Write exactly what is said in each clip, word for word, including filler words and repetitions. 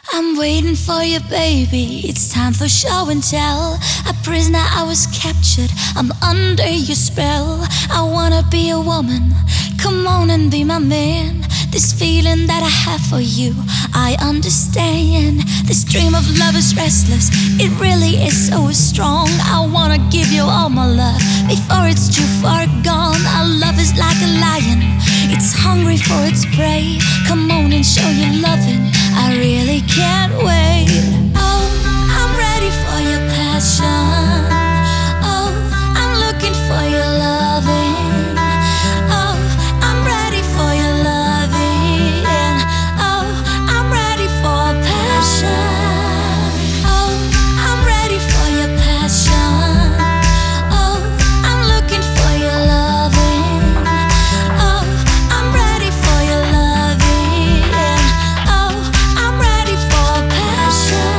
I'm waiting for you, baby. It's time for show and tell. A prisoner, I was captured. I'm under your spell. I wanna be a woman. Come on and be my man. This feeling that I have for you, I understand. This dream of love is restless. It really is so strong. I wanna give you all my love before it's too far gone. Our love is like a lion. It's hungry for its prey. Come on and show your loving. I really can't wait. Oh, I'm ready for your passion. Oh, I'm looking for your loving. Oh, I'm ready for your loving. Oh, I'm ready for passion. Oh, I'm ready for your passion. Oh, I'm looking for your loving. Oh, I'm ready for your loving. Oh, I'm ready for passion.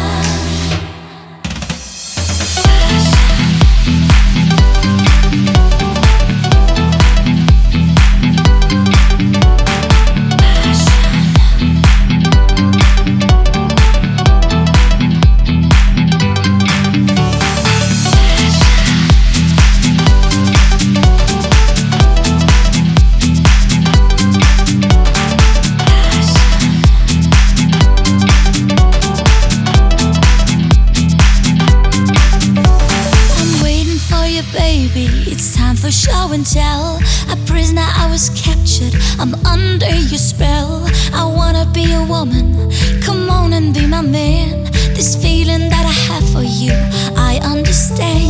Baby, it's time for show and tell. A prisoner, I was captured. I'm under your spell. I wanna be a woman. Come on and be my man. This feeling that I have for you, I understand.